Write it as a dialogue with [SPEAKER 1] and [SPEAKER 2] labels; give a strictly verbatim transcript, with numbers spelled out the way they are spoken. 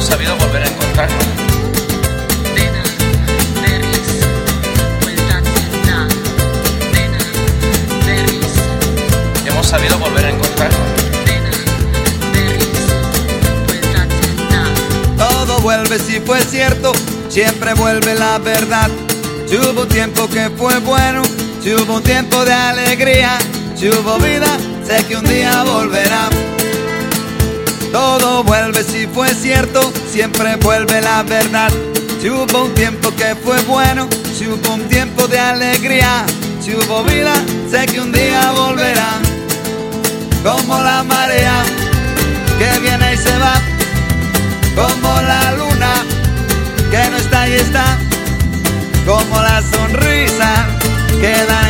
[SPEAKER 1] sabido volver a encontrarnos.
[SPEAKER 2] Nena, berries, vuelta a nada. Nena, berries.
[SPEAKER 1] Hemos sabido volver a encontrarnos.
[SPEAKER 2] Nena, berries, vuelta a nada.
[SPEAKER 3] Todo vuelve si fue cierto, siempre vuelve la verdad. Si hubo un tiempo que fue bueno, si hubo un tiempo de alegría, si hubo vida, sé que un día volverá. Todo vuelve si fue cierto, siempre vuelve la verdad. Si hubo un tiempo que fue bueno, si hubo un tiempo de alegría, si hubo vida, sé que un día volverá. Como la marea que viene y se va, como la luna que no está y está, como la sonrisa que da